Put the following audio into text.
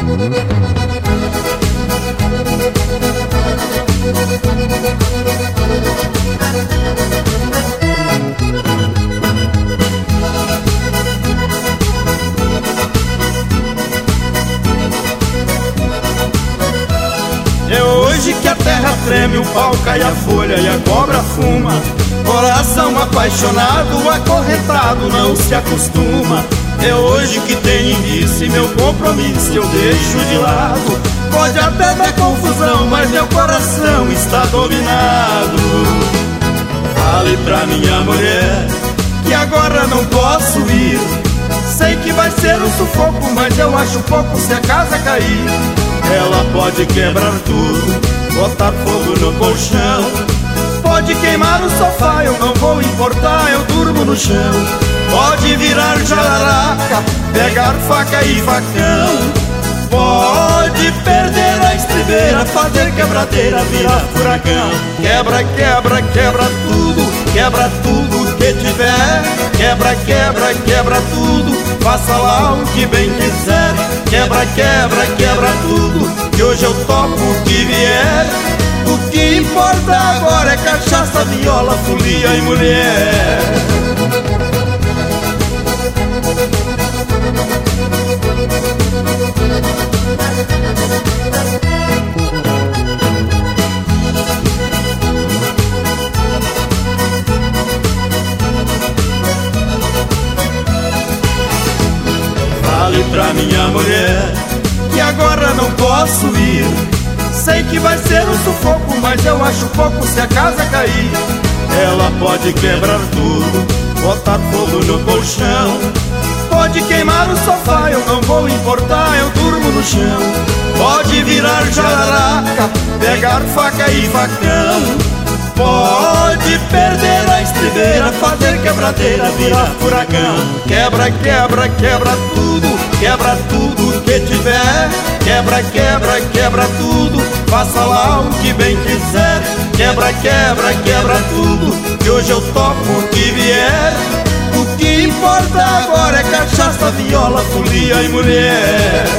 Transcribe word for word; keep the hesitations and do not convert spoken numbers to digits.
É hoje que a terra treme, o pau cai a folha e a cobra fuma. Coração apaixonado, acorrentado, não se acostuma. É hoje que tem início e meu compromisso eu deixo de lado. Pode até dar confusão, mas meu coração está dominado. Fale pra minha mulher que agora não posso ir. Sei que vai ser um sufoco, mas eu acho pouco se a casa cair. Ela pode quebrar tudo, botar fogo no colchão, pode queimar o sofá, eu não vou importar, eu durmo no chão. Pode virar jararaca, pegar faca e facão, pode perder a estribeira, fazer quebradeira, virar furacão. Quebra, quebra, quebra tudo, quebra tudo que tiver. Quebra, quebra, quebra tudo, faça lá o que bem quiser. Quebra, quebra, quebra tudo, que hoje eu topo o que vier. O que importa agora é cachaça, viola, folia e mulher. Fale pra minha mulher que agora não posso ir. Sei que vai ser um sufoco, mas eu acho pouco se a casa cair. Ela pode quebrar tudo, botar fogo no colchão, pode queimar o sofá, eu não vou importar, eu durmo no chão. Pode virar jararaca, pegar faca e facão, pode perder a estribeira, fazer quebradeira, virar furacão. Quebra, quebra, quebra tudo, quebra tudo que tiver. Quebra, quebra, quebra tudo, faça lá o que bem quiser. Quebra, quebra, quebra tudo, que hoje eu topo o que vier. O que importa agora é cachaça, viola, folia e mulher.